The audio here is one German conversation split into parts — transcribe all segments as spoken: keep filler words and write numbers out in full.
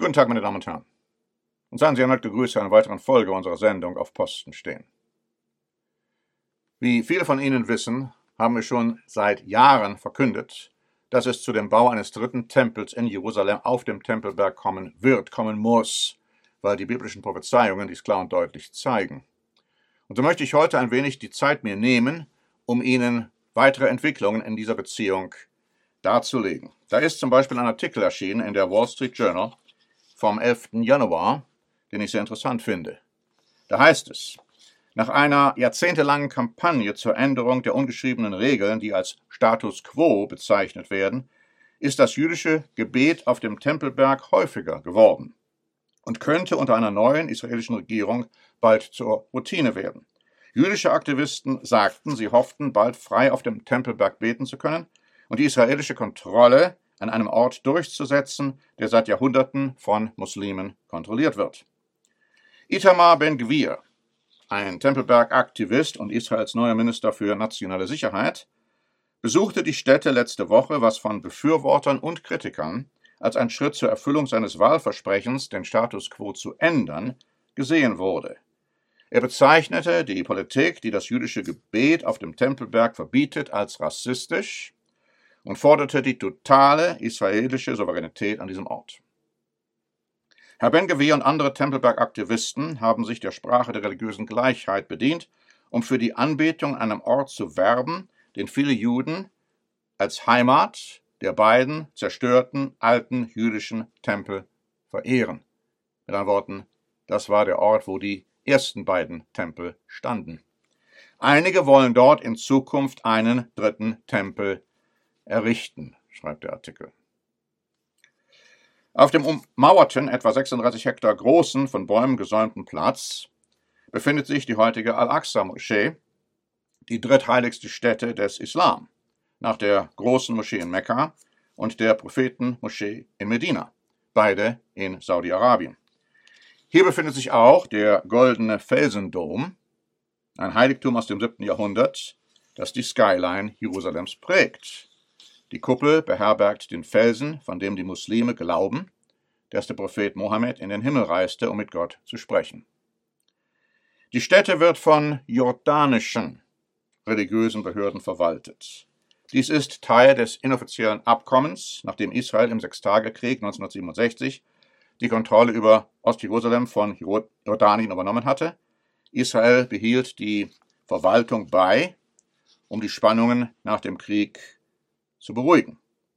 Guten Tag, meine Damen und Herren. Und seien Sie erneut gegrüßt zu einer weiteren Folge unserer Sendung Auf Posten stehen. Wie viele von Ihnen wissen, haben wir schon seit Jahren verkündet, dass es zu dem Bau eines dritten Tempels in Jerusalem auf dem Tempelberg kommen wird, kommen muss, weil die biblischen Prophezeiungen dies klar und deutlich zeigen. Und so möchte ich heute ein wenig die Zeit mir nehmen, um Ihnen weitere Entwicklungen in dieser Beziehung darzulegen. Da ist zum Beispiel ein Artikel erschienen in der Wall Street Journal vom elften Januar, den ich sehr interessant finde. Da heißt es: Nach einer jahrzehntelangen Kampagne zur Änderung der ungeschriebenen Regeln, die als Status quo bezeichnet werden, ist das jüdische Gebet auf dem Tempelberg häufiger geworden und könnte unter einer neuen israelischen Regierung bald zur Routine werden. Jüdische Aktivisten sagten, sie hofften, bald frei auf dem Tempelberg beten zu können und die israelische Kontrolle an einem Ort durchzusetzen, der seit Jahrhunderten von Muslimen kontrolliert wird. Itamar Ben-Gvir, ein Tempelberg-Aktivist und Israels neuer Minister für nationale Sicherheit, besuchte die Stätte letzte Woche, was von Befürwortern und Kritikern als ein Schritt zur Erfüllung seines Wahlversprechens, den Status quo zu ändern, gesehen wurde. Er bezeichnete die Politik, die das jüdische Gebet auf dem Tempelberg verbietet, als rassistisch und forderte die totale israelische Souveränität an diesem Ort. Herr Ben-Gvir und andere Tempelberg-Aktivisten haben sich der Sprache der religiösen Gleichheit bedient, um für die Anbetung an einem Ort zu werben, den viele Juden als Heimat der beiden zerstörten alten jüdischen Tempel verehren. Mit anderen Worten, das war der Ort, wo die ersten beiden Tempel standen. Einige wollen dort in Zukunft einen dritten Tempel errichten, schreibt der Artikel. Auf dem ummauerten, etwa sechsunddreißig Hektar großen, von Bäumen gesäumten Platz befindet sich die heutige Al-Aqsa-Moschee, die drittheiligste Stätte des Islam, nach der großen Moschee in Mekka und der Propheten-Moschee in Medina, beide in Saudi-Arabien. Hier befindet sich auch der goldene Felsendom, ein Heiligtum aus dem siebten Jahrhundert, das die Skyline Jerusalems prägt. Die Kuppel beherbergt den Felsen, von dem die Muslime glauben, dass der Prophet Mohammed in den Himmel reiste, um mit Gott zu sprechen. Die Stätte wird von jordanischen religiösen Behörden verwaltet. Dies ist Teil des inoffiziellen Abkommens, nachdem Israel im Sechstagekrieg neunzehnhundertsiebenundsechzig die Kontrolle über Ostjerusalem von Jordanien übernommen hatte. Israel behielt die Verwaltung bei, um die Spannungen nach dem Krieg zu beruhigen.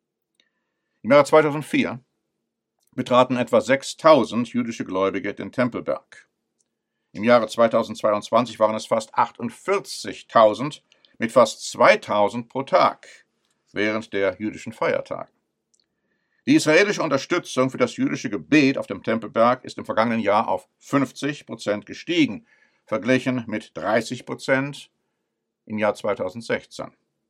Im Jahre zweitausendvier betraten etwa sechstausend jüdische Gläubige den Tempelberg. Im Jahre zweitausendzweiundzwanzig waren es fast achtundvierzigtausend mit fast zweitausend pro Tag während der jüdischen Feiertage. Die israelische Unterstützung für das jüdische Gebet auf dem Tempelberg ist im vergangenen Jahr auf fünfzig Prozent gestiegen, verglichen mit dreißig Prozent im Jahr zweitausendsechzehn.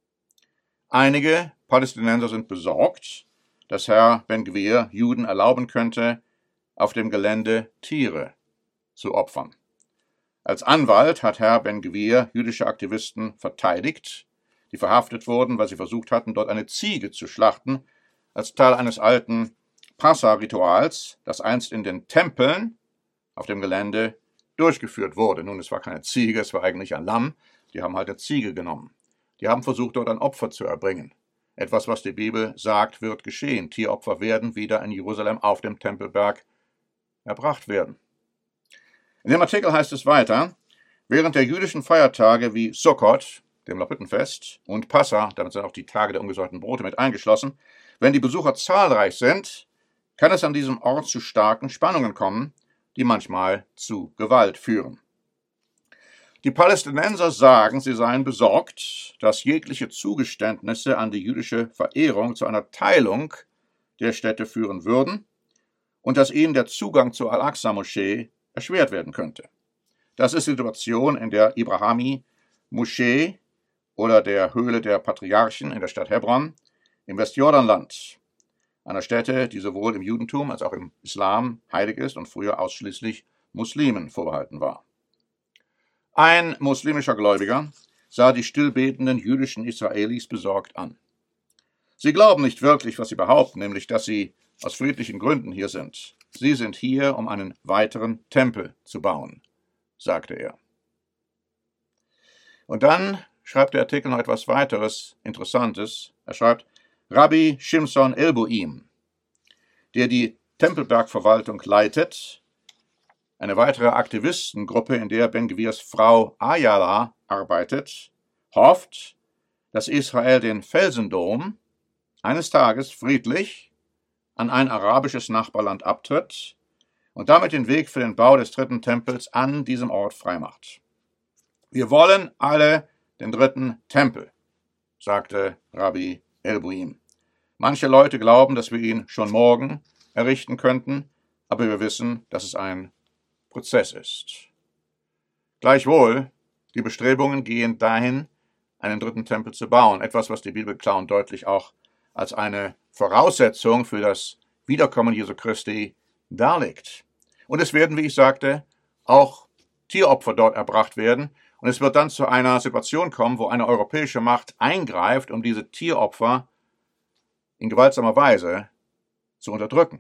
Einige Palästinenser sind besorgt, dass Herr Ben-Gvir Juden erlauben könnte, auf dem Gelände Tiere zu opfern. Als Anwalt hat Herr Ben-Gvir jüdische Aktivisten verteidigt, die verhaftet wurden, weil sie versucht hatten, dort eine Ziege zu schlachten, als Teil eines alten Passa-Rituals, das einst in den Tempeln auf dem Gelände durchgeführt wurde. Nun, es war keine Ziege, es war eigentlich ein Lamm. Die haben halt eine Ziege genommen. Die haben versucht, dort ein Opfer zu erbringen. Etwas, was die Bibel sagt, wird geschehen. Tieropfer werden wieder in Jerusalem auf dem Tempelberg erbracht werden. In dem Artikel heißt es weiter: Während der jüdischen Feiertage wie Sukkot, dem Laubhüttenfest, und Passa, damit sind auch die Tage der ungesäuerten Brote mit eingeschlossen, wenn die Besucher zahlreich sind, kann es an diesem Ort zu starken Spannungen kommen, die manchmal zu Gewalt führen. Die Palästinenser sagen, sie seien besorgt, dass jegliche Zugeständnisse an die jüdische Verehrung zu einer Teilung der Städte führen würden und dass ihnen der Zugang zur Al-Aqsa-Moschee erschwert werden könnte. Das ist die Situation in der Ibrahimi-Moschee oder der Höhle der Patriarchen in der Stadt Hebron im Westjordanland, einer Stätte, die sowohl im Judentum als auch im Islam heilig ist und früher ausschließlich Muslimen vorbehalten war. Ein muslimischer Gläubiger sah die stillbetenden jüdischen Israelis besorgt an. Sie glauben nicht wirklich, was sie behaupten, nämlich dass sie aus friedlichen Gründen hier sind. Sie sind hier, um einen weiteren Tempel zu bauen, sagte er. Und dann schreibt der Artikel noch etwas weiteres Interessantes. Er schreibt, Rabbi Shimshon Elboim, der die Tempelbergverwaltung leitet, eine weitere Aktivistengruppe, in der Ben-Gvirs Frau Ayala arbeitet, hofft, dass Israel den Felsendom eines Tages friedlich an ein arabisches Nachbarland abtritt und damit den Weg für den Bau des dritten Tempels an diesem Ort freimacht. Wir wollen alle den dritten Tempel, sagte Rabbi Elboim. Manche Leute glauben, dass wir ihn schon morgen errichten könnten, aber wir wissen, dass es ein Prozess ist. Gleichwohl, die Bestrebungen gehen dahin, einen dritten Tempel zu bauen, etwas, was die Bibel klar und deutlich auch als eine Voraussetzung für das Wiederkommen Jesu Christi darlegt. Und es werden, wie ich sagte, auch Tieropfer dort erbracht werden. Und es wird dann zu einer Situation kommen, wo eine europäische Macht eingreift, um diese Tieropfer in gewaltsamer Weise zu unterdrücken.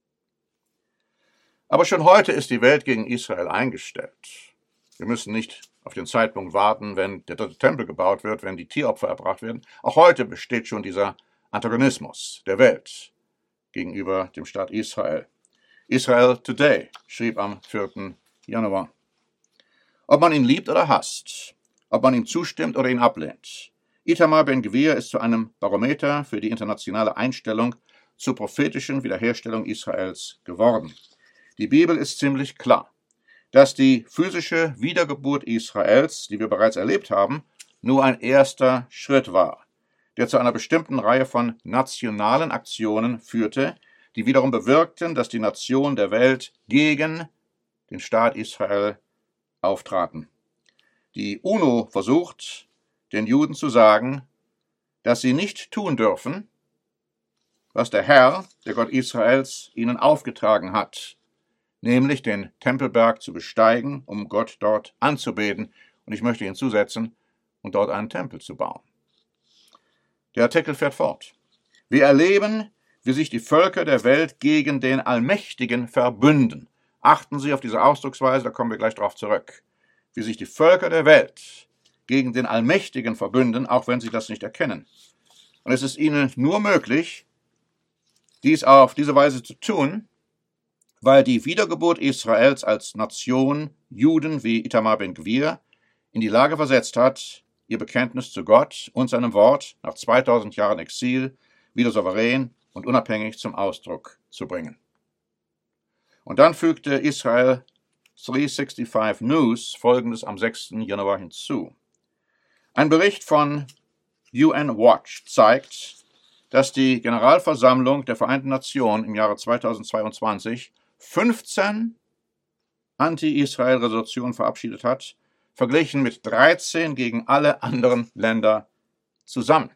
Aber schon heute ist die Welt gegen Israel eingestellt. Wir müssen nicht auf den Zeitpunkt warten, wenn der dritte Tempel gebaut wird, wenn die Tieropfer erbracht werden. Auch heute besteht schon dieser Antagonismus der Welt gegenüber dem Staat Israel. Israel Today schrieb am vierten Januar. Ob man ihn liebt oder hasst, ob man ihm zustimmt oder ihn ablehnt, Itamar Ben-Gvir ist zu einem Barometer für die internationale Einstellung zur prophetischen Wiederherstellung Israels geworden. Die Bibel ist ziemlich klar, dass die physische Wiedergeburt Israels, die wir bereits erlebt haben, nur ein erster Schritt war, der zu einer bestimmten Reihe von nationalen Aktionen führte, die wiederum bewirkten, dass die Nationen der Welt gegen den Staat Israel auftraten. Die UNO versucht, den Juden zu sagen, dass sie nicht tun dürfen, was der Herr, der Gott Israels, ihnen aufgetragen hat, nämlich den Tempelberg zu besteigen, um Gott dort anzubeten, und ich möchte hinzusetzen, und dort einen Tempel zu bauen. Der Artikel fährt fort. Wir erleben, wie sich die Völker der Welt gegen den Allmächtigen verbünden. Achten Sie auf diese Ausdrucksweise, da kommen wir gleich darauf zurück. Wie sich die Völker der Welt gegen den Allmächtigen verbünden, auch wenn sie das nicht erkennen. Und es ist ihnen nur möglich, dies auf diese Weise zu tun, weil die Wiedergeburt Israels als Nation Juden wie Itamar Ben-Gvir in die Lage versetzt hat, ihr Bekenntnis zu Gott und seinem Wort nach zweitausend Jahren Exil wieder souverän und unabhängig zum Ausdruck zu bringen. Und dann fügte Israel dreihundertfünfundsechzig News Folgendes am sechsten Januar hinzu. Ein Bericht von U N Watch zeigt, dass die Generalversammlung der Vereinten Nationen im Jahre zweitausendzweiundzwanzig fünfzehn Anti-Israel-Resolutionen verabschiedet hat, verglichen mit dreizehn gegen alle anderen Länder zusammen.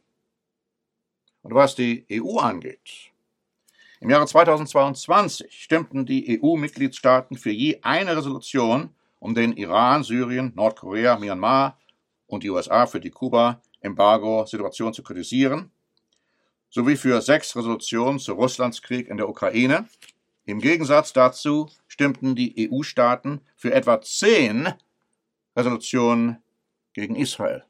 Und was die E U angeht, im Jahre zweitausendzweiundzwanzig stimmten die E U-Mitgliedstaaten für je eine Resolution, um den Iran, Syrien, Nordkorea, Myanmar und die U S A für die Kuba-Embargo-Situation zu kritisieren, sowie für sechs Resolutionen zu Russlands Krieg in der Ukraine. Im Gegensatz dazu stimmten die E U-Staaten für etwa zehn Resolutionen gegen Israel.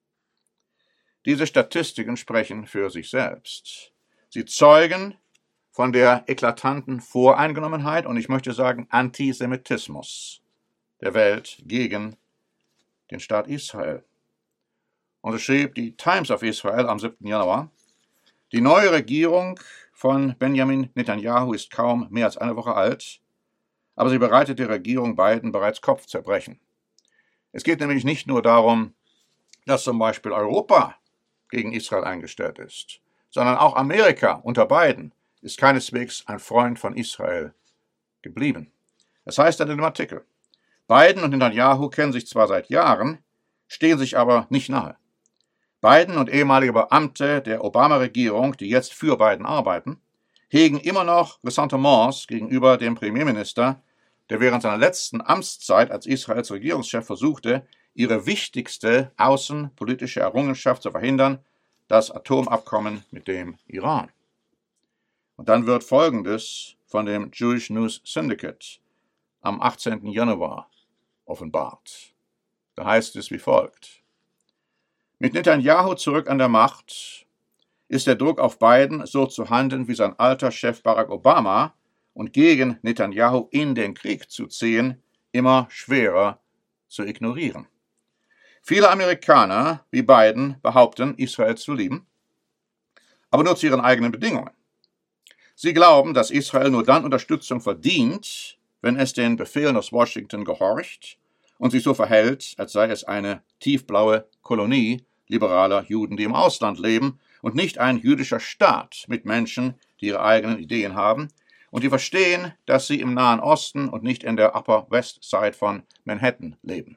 Diese Statistiken sprechen für sich selbst. Sie zeugen von der eklatanten Voreingenommenheit und ich möchte sagen Antisemitismus der Welt gegen den Staat Israel. Und so schrieb die Times of Israel am siebten Januar, die neue Regierung von Benjamin Netanyahu ist kaum mehr als eine Woche alt, aber sie bereitet der Regierung Biden bereits Kopfzerbrechen. Es geht nämlich nicht nur darum, dass zum Beispiel Europa gegen Israel eingestellt ist, sondern auch Amerika unter Biden ist keineswegs ein Freund von Israel geblieben. Das heißt dann in dem Artikel, Biden und Netanyahu kennen sich zwar seit Jahren, stehen sich aber nicht nahe. Biden und ehemalige Beamte der Obama-Regierung, die jetzt für Biden arbeiten, hegen immer noch Ressentiments gegenüber dem Premierminister, der während seiner letzten Amtszeit als Israels Regierungschef versuchte, ihre wichtigste außenpolitische Errungenschaft zu verhindern, das Atomabkommen mit dem Iran. Und dann wird Folgendes von dem Jewish News Syndicate am achtzehnten Januar offenbart. Da heißt es wie folgt: Mit Netanyahu zurück an der Macht ist der Druck auf Biden, so zu handeln wie sein alter Chef Barack Obama und gegen Netanyahu in den Krieg zu ziehen, immer schwerer zu ignorieren. Viele Amerikaner, wie Biden, behaupten, Israel zu lieben, aber nur zu ihren eigenen Bedingungen. Sie glauben, dass Israel nur dann Unterstützung verdient, wenn es den Befehlen aus Washington gehorcht und sich so verhält, als sei es eine tiefblaue Kolonie liberaler Juden, die im Ausland leben, und nicht ein jüdischer Staat mit Menschen, die ihre eigenen Ideen haben und die verstehen, dass sie im Nahen Osten und nicht in der Upper West Side von Manhattan leben.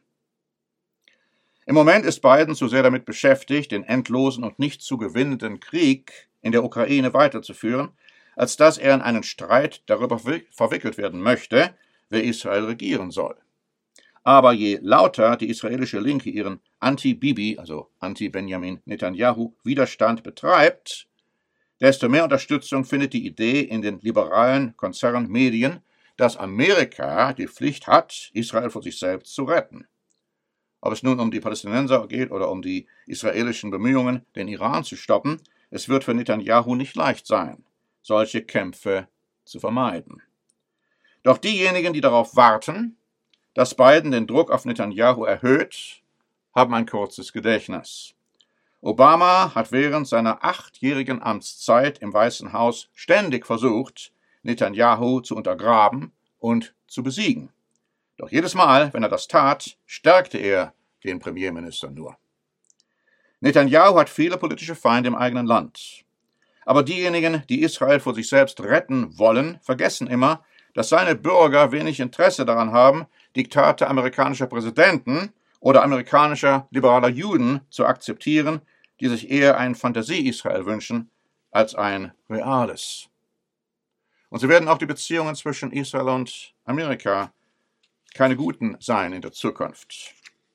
Im Moment ist Biden zu sehr damit beschäftigt, den endlosen und nicht zu gewinnenden Krieg in der Ukraine weiterzuführen, als dass er in einen Streit darüber verwickelt werden möchte, wer Israel regieren soll. Aber je lauter die israelische Linke ihren Anti-Bibi, also Anti-Benjamin Netanyahu, Widerstand betreibt, desto mehr Unterstützung findet die Idee in den liberalen Konzernmedien, dass Amerika die Pflicht hat, Israel vor sich selbst zu retten. Ob es nun um die Palästinenser geht oder um die israelischen Bemühungen, den Iran zu stoppen, es wird für Netanyahu nicht leicht sein, solche Kämpfe zu vermeiden. Doch diejenigen, die darauf warten, dass Biden den Druck auf Netanyahu erhöht, haben ein kurzes Gedächtnis. Obama hat während seiner achtjährigen Amtszeit im Weißen Haus ständig versucht, Netanyahu zu untergraben und zu besiegen. Doch jedes Mal, wenn er das tat, stärkte er den Premierminister nur. Netanyahu hat viele politische Feinde im eigenen Land. Aber diejenigen, die Israel vor sich selbst retten wollen, vergessen immer, dass seine Bürger wenig Interesse daran haben, Diktate amerikanischer Präsidenten oder amerikanischer liberaler Juden zu akzeptieren, die sich eher ein Fantasie-Israel wünschen als ein reales. Und so werden auch die Beziehungen zwischen Israel und Amerika keine guten sein in der Zukunft.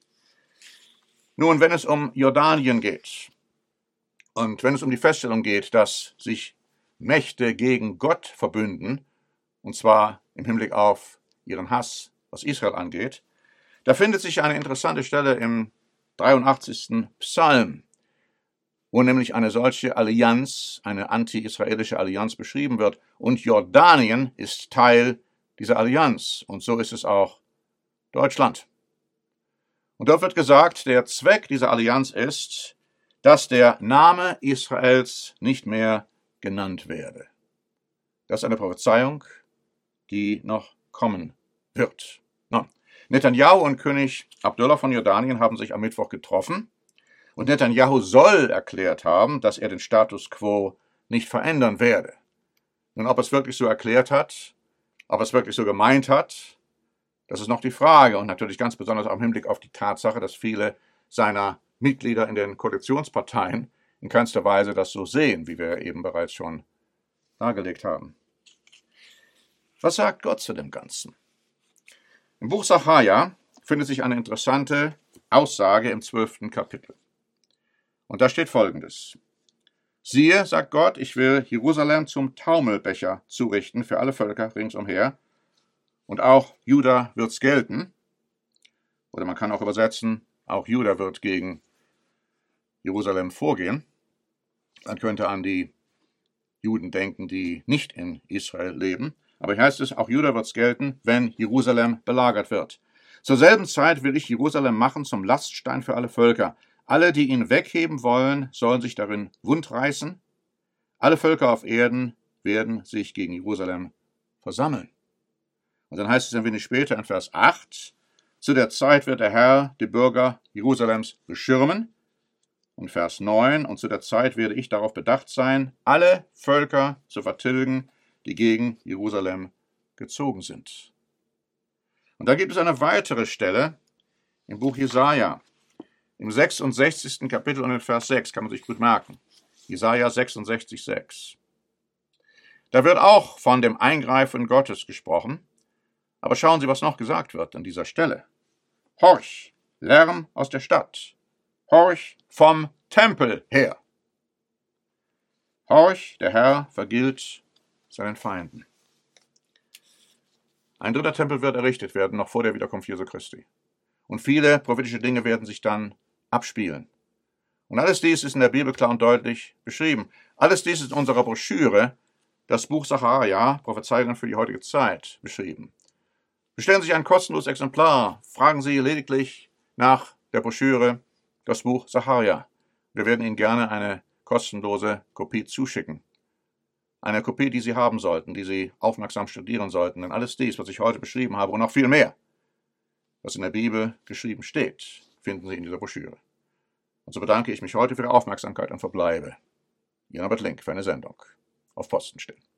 Nun, wenn es um Jordanien geht und wenn es um die Feststellung geht, dass sich Mächte gegen Gott verbünden, und zwar im Hinblick auf ihren Hass, was Israel angeht, da findet sich eine interessante Stelle im dreiundachtzigsten Psalm, wo nämlich eine solche Allianz, eine anti-israelische Allianz beschrieben wird. Und Jordanien ist Teil dieser Allianz. Und so ist es auch Deutschland. Und dort wird gesagt, der Zweck dieser Allianz ist, dass der Name Israels nicht mehr genannt werde. Das ist eine Prophezeiung, die noch kommen wird. Nun, Netanyahu und König Abdullah von Jordanien haben sich am Mittwoch getroffen und Netanyahu soll erklärt haben, dass er den Status quo nicht verändern werde. Nun, ob er es wirklich so erklärt hat, ob er es wirklich so gemeint hat, das ist noch die Frage und natürlich ganz besonders auch im Hinblick auf die Tatsache, dass viele seiner Mitglieder in den Koalitionsparteien in keinster Weise das so sehen, wie wir eben bereits schon dargelegt haben. Was sagt Gott zu dem Ganzen? Im Buch Sacharja findet sich eine interessante Aussage im zwölften Kapitel. Und da steht Folgendes: Siehe, sagt Gott, ich will Jerusalem zum Taumelbecher zurichten für alle Völker ringsumher, und auch Juda wird's gelten. Oder man kann auch übersetzen, auch Juda wird gegen Jerusalem vorgehen. Man könnte an die Juden denken, die nicht in Israel leben. Aber hier heißt es, auch Juda wird's gelten, wenn Jerusalem belagert wird. Zur selben Zeit will ich Jerusalem machen zum Laststein für alle Völker. Alle, die ihn wegheben wollen, sollen sich darin wundreißen. Alle Völker auf Erden werden sich gegen Jerusalem versammeln. Und dann heißt es ein wenig später in Vers acht, zu der Zeit wird der Herr die Bürger Jerusalems beschirmen. Und Vers neun, und zu der Zeit werde ich darauf bedacht sein, alle Völker zu vertilgen, die gegen Jerusalem gezogen sind. Und da gibt es eine weitere Stelle im Buch Jesaja, im sechsundsechzigsten Kapitel und in Vers sechs, kann man sich gut merken. Jesaja sechsundsechzig, sechs. Da wird auch von dem Eingreifen Gottes gesprochen, aber schauen Sie, was noch gesagt wird an dieser Stelle. Horch, Lärm aus der Stadt. Horch vom Tempel her. Horch, der Herr vergilt seinen Feinden. Ein dritter Tempel wird errichtet werden, noch vor der Wiederkunft Jesu Christi. Und viele prophetische Dinge werden sich dann abspielen. Und alles dies ist in der Bibel klar und deutlich beschrieben. Alles dies ist in unserer Broschüre, das Buch Sacharja, Prophezeiungen für die heutige Zeit, beschrieben. Bestellen Sie sich ein kostenloses Exemplar, fragen Sie lediglich nach der Broschüre, das Buch Sacharja. Wir werden Ihnen gerne eine kostenlose Kopie zuschicken. Eine Kopie, die Sie haben sollten, die Sie aufmerksam studieren sollten. Denn alles dies, was ich heute beschrieben habe und noch viel mehr, was in der Bibel geschrieben steht, finden Sie in dieser Broschüre. Und so bedanke ich mich heute für Ihre Aufmerksamkeit und verbleibe. Ihr Norbert Link für eine Sendung auf Posten stehen.